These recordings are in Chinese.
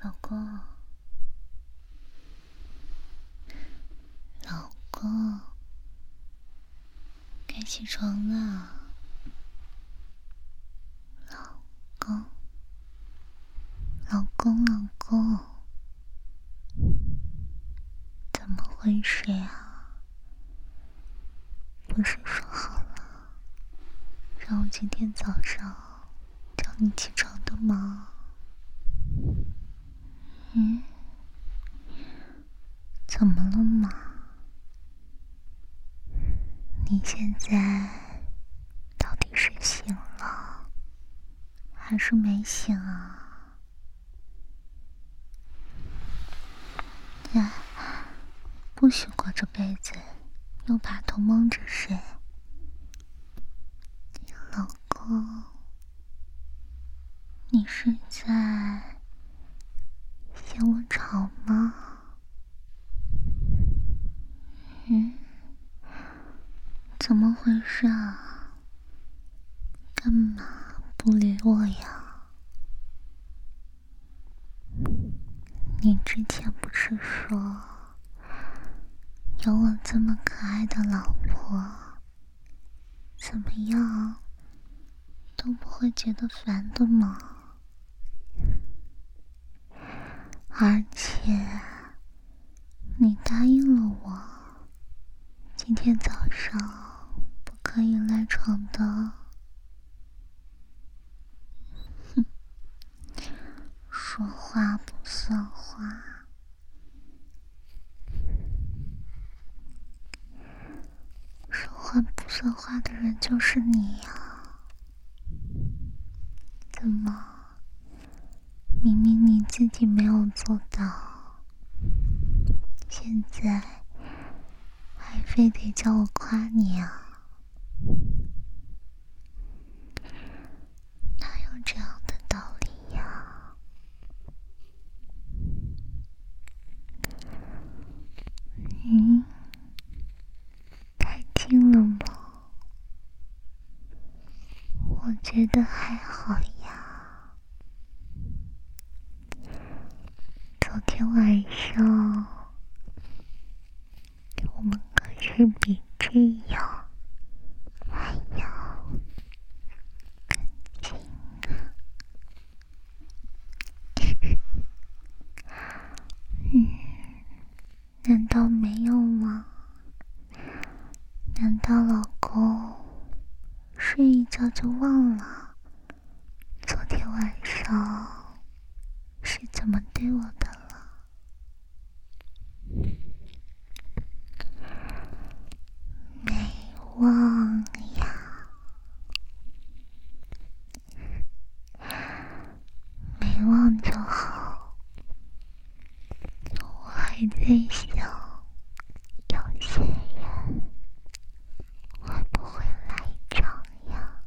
老公，老公，该起床了。老公，老公，老公，怎么回事呀？不是说好了让我今天早上叫你起床的吗？怎么了嘛？你现在到底是醒了还是没醒啊？不许裹着被子又把头蒙着睡。老公，你是在嫌我吵吗？怎么回事啊？干嘛不理我呀？你之前不是说有我这么可爱的老婆，怎么样都不会觉得烦的吗？而且你答应了我，今天早上不可以赖床的。说话不算话。说话不算话的人就是你呀！怎么，明明你自己没有做到，现在还非得叫我夸你啊？哪有这样的道理呀？太近了吗？我觉得还好呀。昨天晚上我们可是比这样还要更近啊。难道没有吗？难道老公睡一觉就忘了昨天晚上是怎么对我的了？没忘呀，没忘就好。我还在想，有些人会不会来账呀？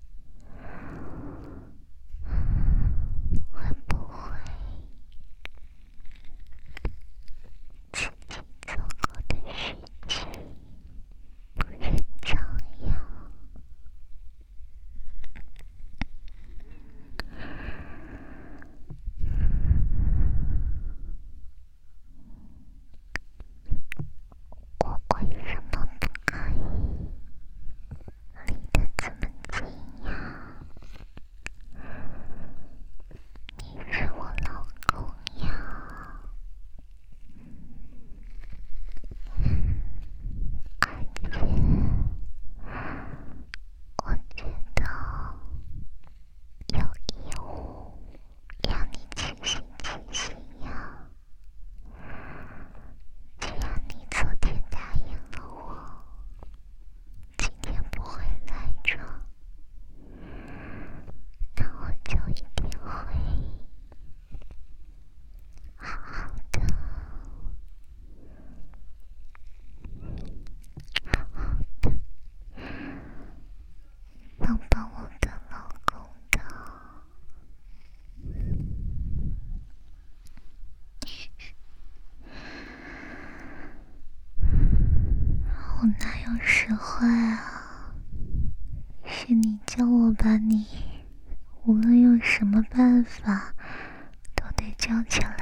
会不会自己做过的事情不认账呀？我为什么不可以离得这么近呀？你是我老公呀，而且我觉得有义务让你齐心齐心呀。既然你昨天答应了我，今天不会赖着，那我就一定会好好的，好好的帮帮我的老公的。我哪有使坏啊？是你叫我把你无论用什么办法都得叫起来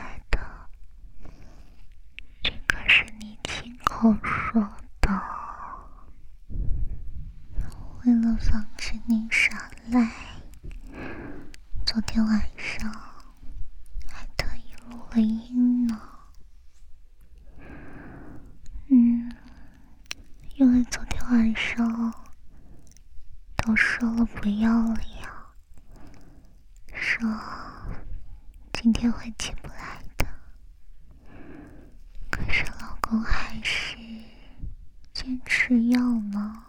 今天会起不来的。可是老公还是坚持要呢。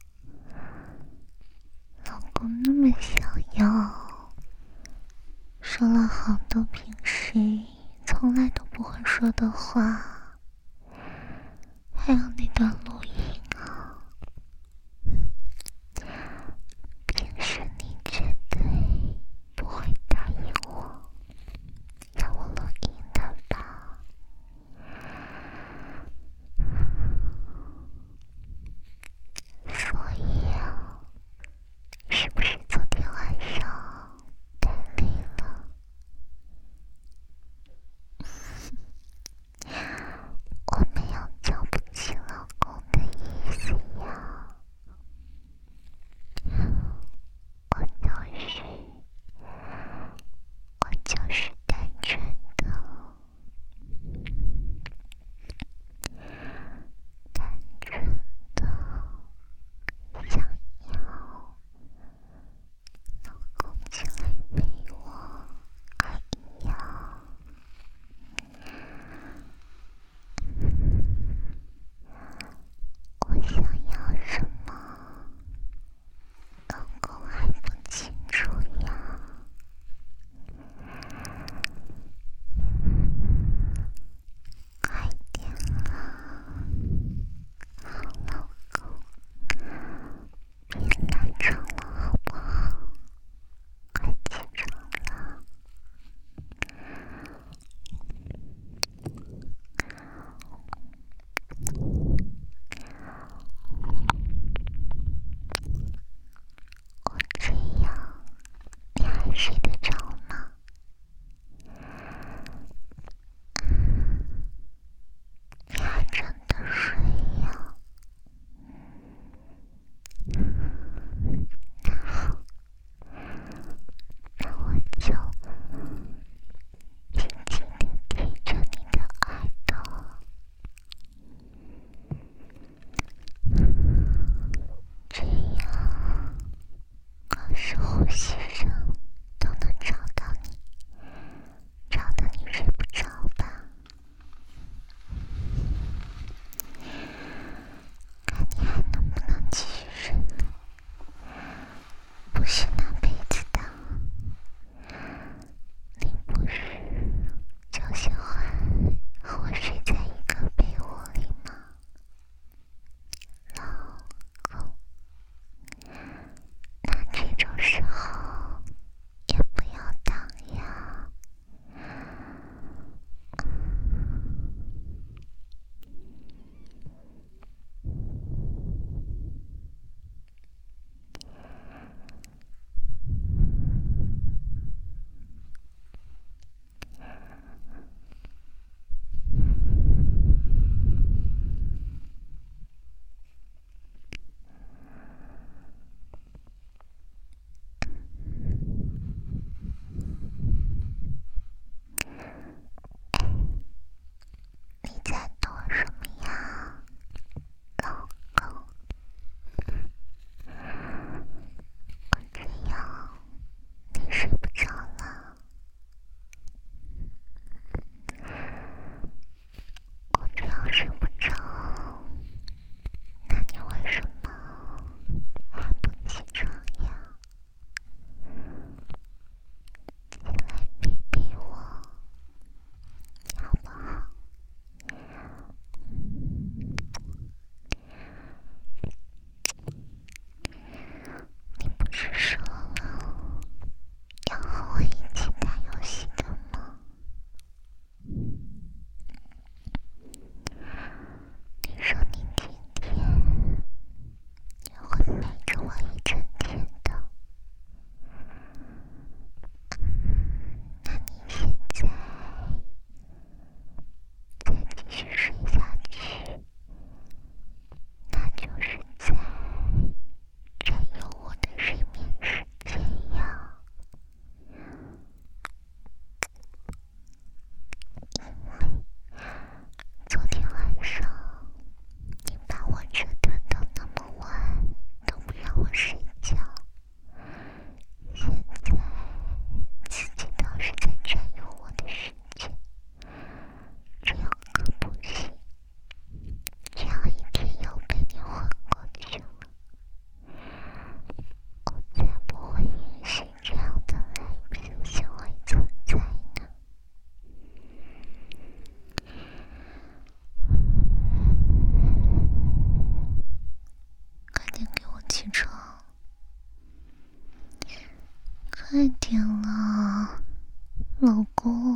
老公那么想要，说了好多平时从来都不会说的话，还有那段录音啊。平时你绝对不会答应我让我录音的吧？所以啊，是不是昨天晚上太累了？我没有瞧不起老公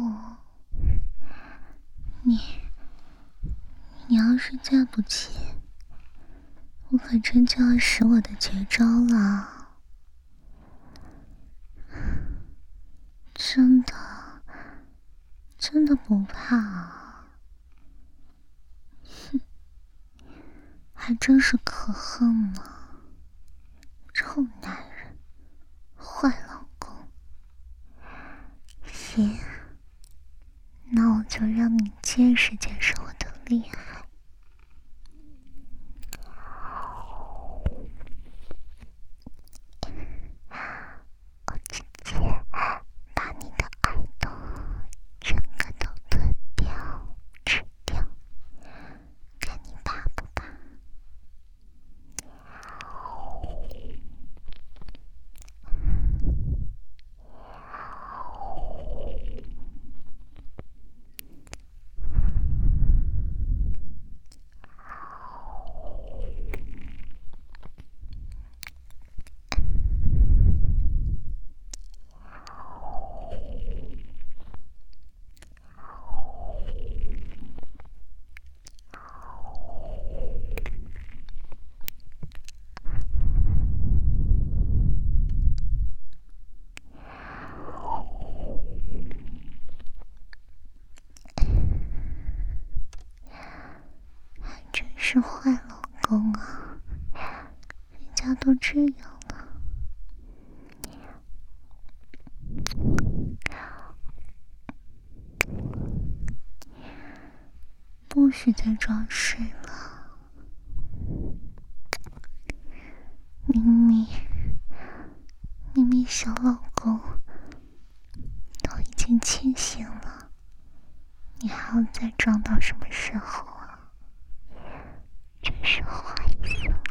我，你要是再不起，我可真就要使我的绝招了。真的不怕啊？哼，还真是可恨呢！臭男人，坏老公。行，那我就让你见识见识我的厉害。我直接把你的耳朵整个都吞掉吃掉，看你怕不怕？真是坏老公啊，人家都这样了，不许再装睡了。明明小老公都已经清醒了，你还要再装到什么时候啊？真是坏死了。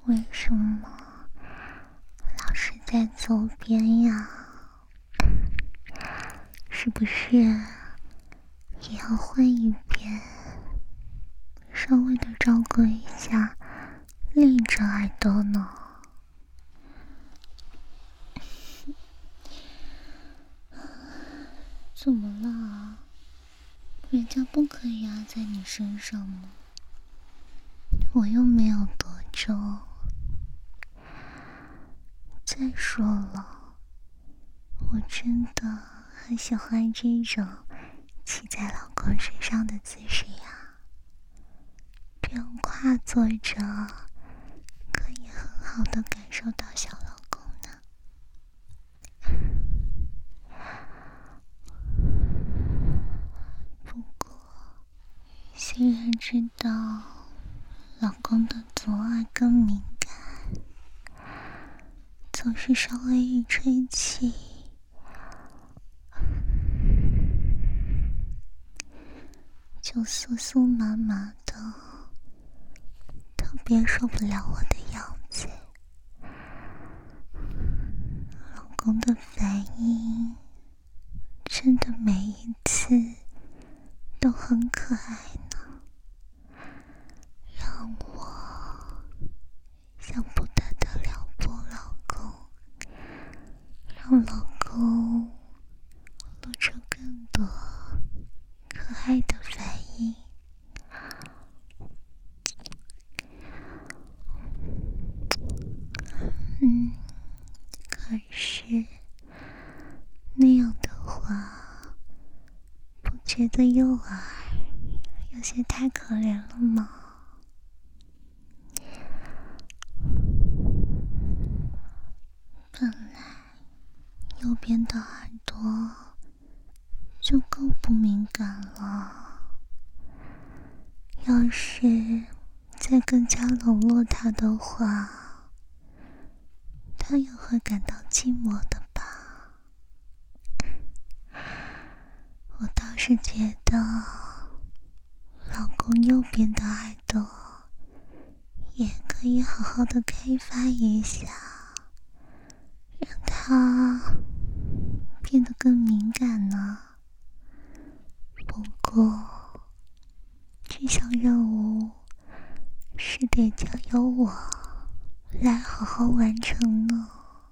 为什么老是在左边呀？是不是也要换一边，稍微的照顾一下另一只耳朵呢？怎么了？人家不可以压在你身上吗？我又没有多重。再说了，我真的很喜欢这种骑在老公身上的姿势呀，这样跨坐着可以很好的感受到小老公呢。不过虽然知道老公的左耳更敏感，总是稍微一吹气就酥酥麻麻的，特别受不了我的样子。老公的反应真的每一次都很可爱呢，让我想不得了拨老公，让老公露出更多可爱的反应。可是那样的话，不觉得诱饵有些太可怜了吗？本来右边的耳朵就够不敏感了，要是再更加笼络他的话，他也会感到寂寞的吧。我倒是觉得老公右边的耳朵也可以好好的开发一下，让他变得更敏感呢。不过这项任务是得交由我来好好完成呢。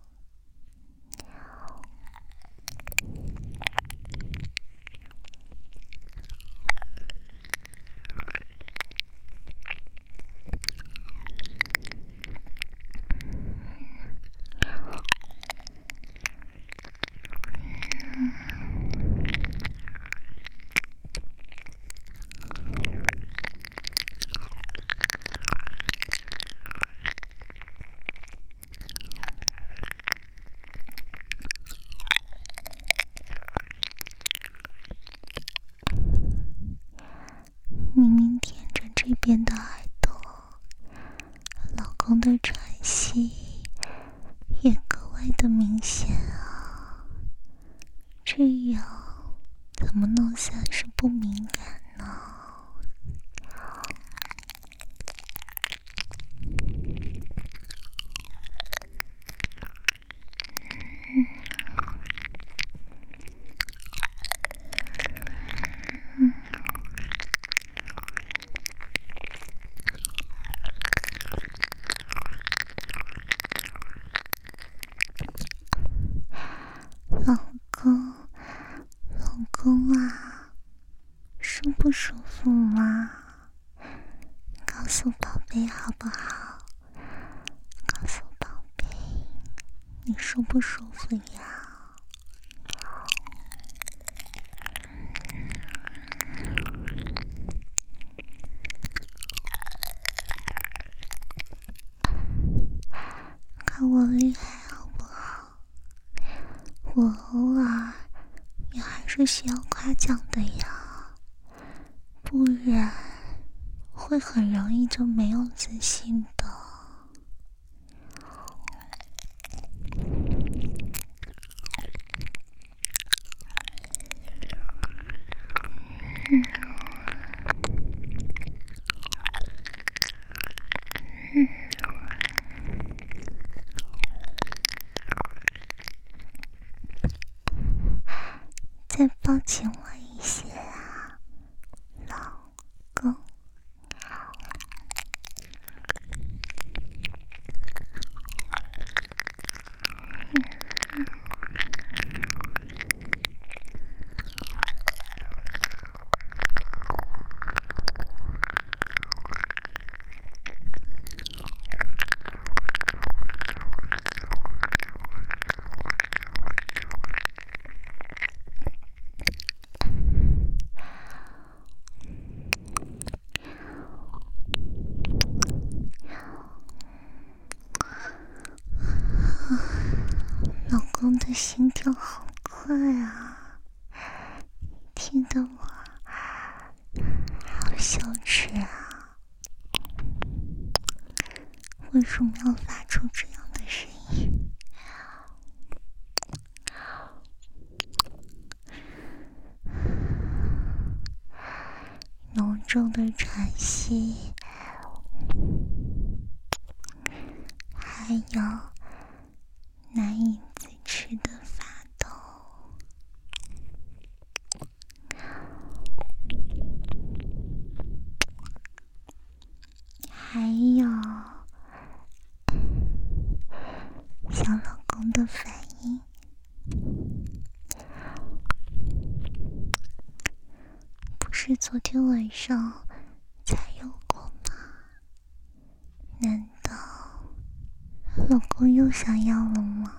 明明舔着这边的耳朵，老公的喘息也格外的明显啊，这样怎么能算是不敏感呢？老公啊，舒不舒服吗？告诉宝贝好不好？告诉宝贝，你舒不舒服呀？看我厉害好不好？我偶尔也还是需要夸奖的呀，不然会很容易就没有自信的。 羞耻啊？为什么要发出这样的声音？浓重的喘息，还有难以自持的发抖，还有小老公的反应，不是昨天晚上才有过吗？难道老公又想要了吗？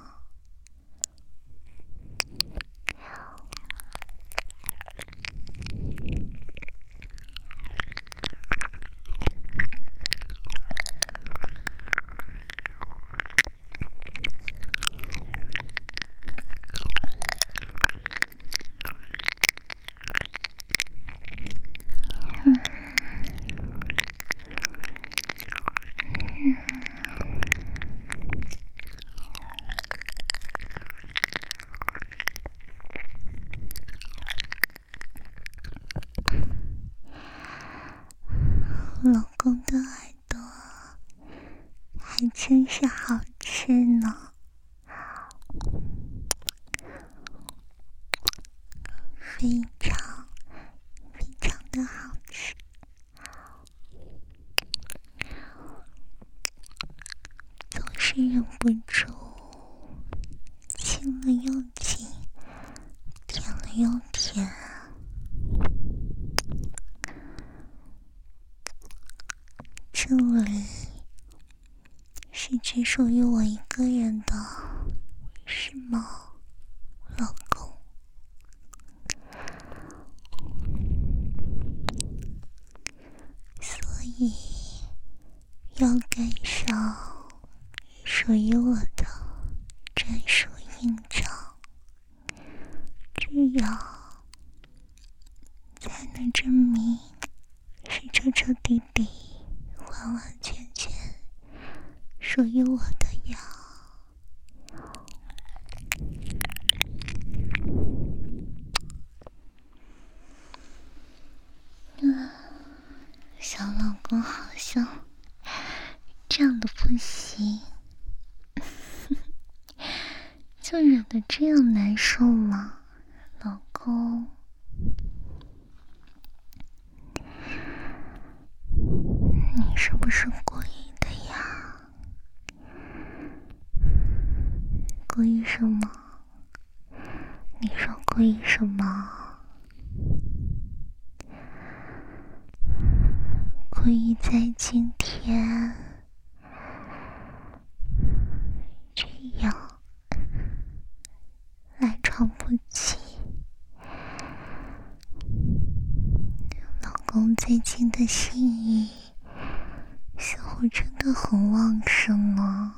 老公的耳朵还真是好吃呢，非常非常的好吃，总是忍不住亲了又亲，舔了又舔。这里是只属于我一个人的，是吗，老公？所以要感受属于我的专属印章，这样才能证明是彻彻底底完完全全属于我的呀。小老公好像这样的不行，就忍得这样难受吗？老公，你是不是故意的呀？故意什么？你说故意什么？故意在今天这样赖床不起。老公最近的性欲似乎真的很旺盛啊！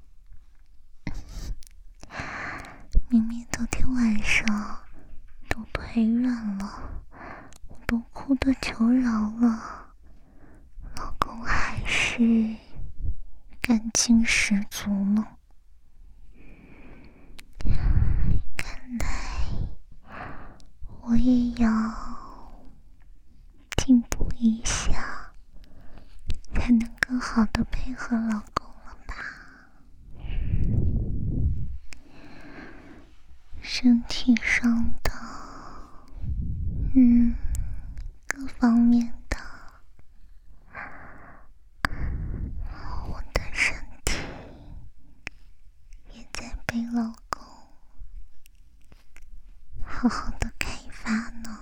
明明昨天晚上都腿软了，我都哭得求饶了，老公还是干劲十足呢。看来我也要进步一下，才能更好的配合老公了吧？身体上的，各方面的，我的身体也在被老公好好的开发呢。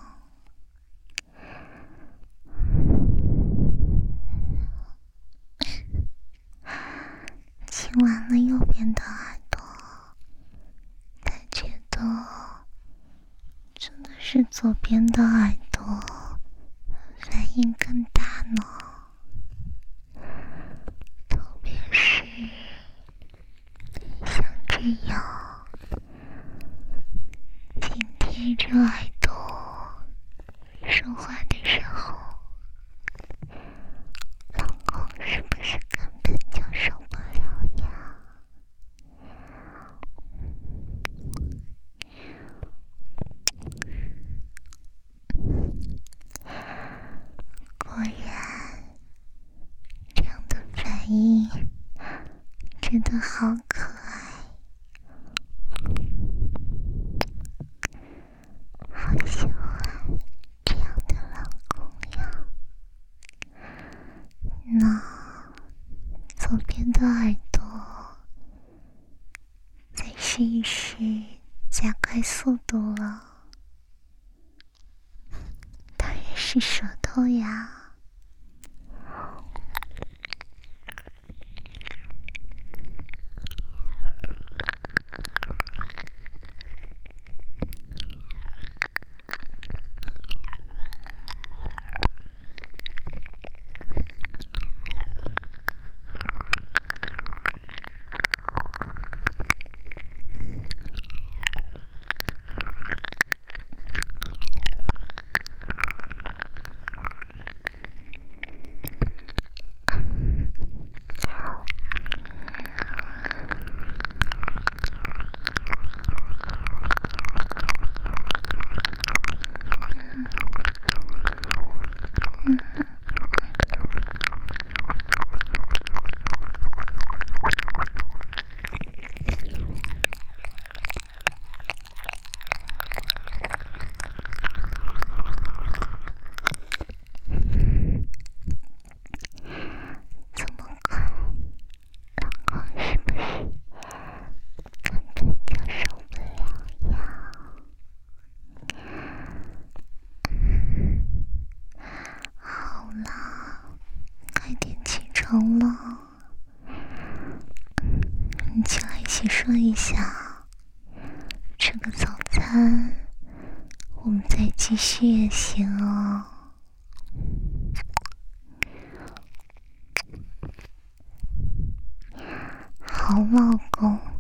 亲完了右边的耳朵，才觉得真的是左边的耳朵反应更大呢。特别是像这样紧贴着耳朵说话的时候， 得好可爱，好喜欢这样的老公呀。那左边的耳朵再试一试，加快速度了。当然是舌头呀。成了，你起来洗漱一下，吃个早餐，我们再继续也行哦。好老公。